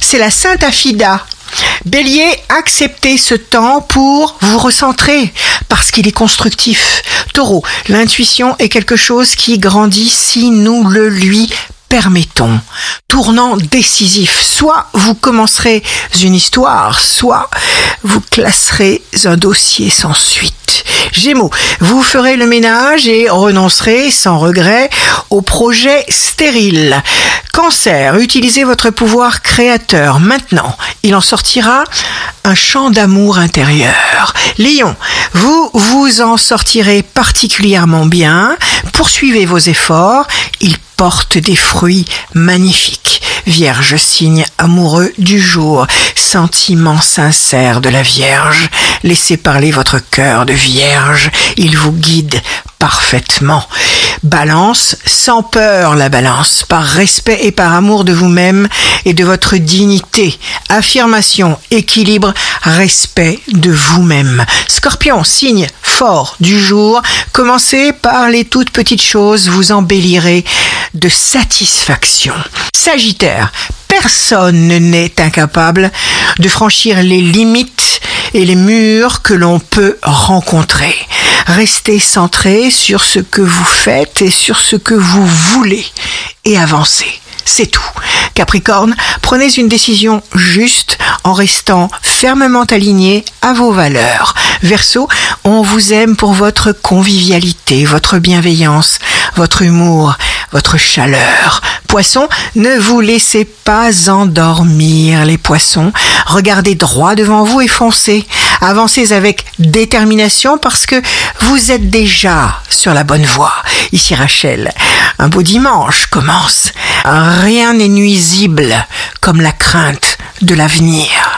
c'est la Sainte Affida. Bélier, acceptez ce temps pour vous recentrer parce qu'il est constructif. Taureau, l'intuition est quelque chose qui grandit si nous le lui permettons. Tournant décisif, soit vous commencerez une histoire, soit vous classerez un dossier sans suite. Gémeaux, vous ferez le ménage et renoncerez sans regret au projet stérile. Cancer, utilisez votre pouvoir créateur. Maintenant, il en sortira un chant d'amour intérieur. Lion, vous vous en sortirez particulièrement bien. Poursuivez vos efforts. Ils portent des fruits magnifiques. Vierge, signe amoureux du jour, sentiment sincère de la Vierge. Laissez parler votre cœur de Vierge, il vous guide parfaitement. Balance, sans peur la Balance, par respect et par amour de vous-même et de votre dignité. Affirmation, équilibre, respect de vous-même. Scorpion, signe fort du jour, commencez par les toutes petites choses, vous embellirez de satisfaction. Sagittaire, personne n'est incapable de franchir les limites et les murs que l'on peut rencontrer. Restez centré sur ce que vous faites et sur ce que vous voulez et avancez. C'est tout. Capricorne, prenez une décision juste en restant fermement aligné à vos valeurs. Verseau, on vous aime pour votre convivialité, votre bienveillance, votre humour, votre chaleur. Poisson, ne vous laissez pas endormir les poissons. Regardez droit devant vous et foncez. Avancez avec détermination parce que vous êtes déjà sur la bonne voie. Ici Rachel, un beau dimanche commence. Rien n'est nuisible comme la crainte de l'avenir.